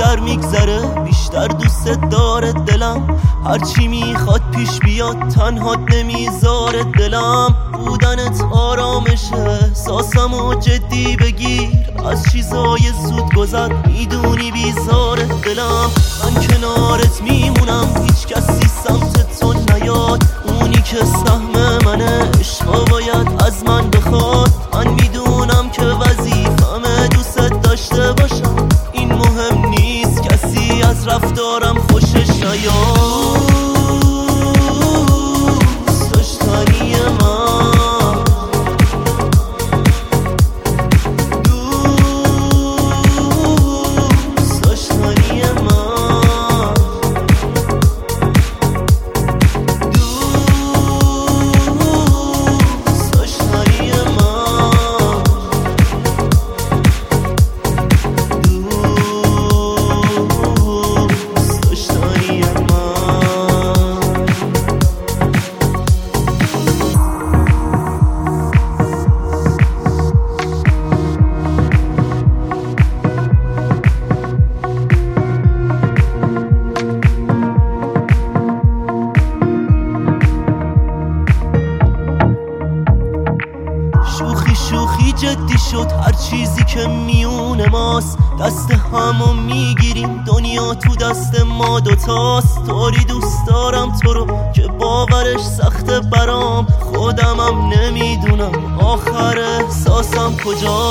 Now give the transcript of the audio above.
بیشتر میگذره بیشتر دوست داره دلم، هرچی میخواد پیش بیاد تنهات نمیذاره دلم. بودنت آرامشه احساسمو جدی بگیر، از چیزای زود گذر میدونی بیزاره دلم. من کنارت میمونم هیچ کسی سمت تو نیاد، اونی که سهم منه عشقا باید از من بخواد. من میدونم که وظیفمه دوست داشته باشم، این مهم نیست کسی از رفتارم خوشش نیاد. دوست داشتنی من، دوست داشتنی من، دوست داشتنی من، دوست داشتنی من. شوخی شوخی جدی شد هر چیزی که میون ماست، دست همو میگیریم دنیا تو دست ما دوتاست. طوری دوست دارم تو رو که باورش سخته برام، خودمم نمیدونم آخر احساسم کجاست.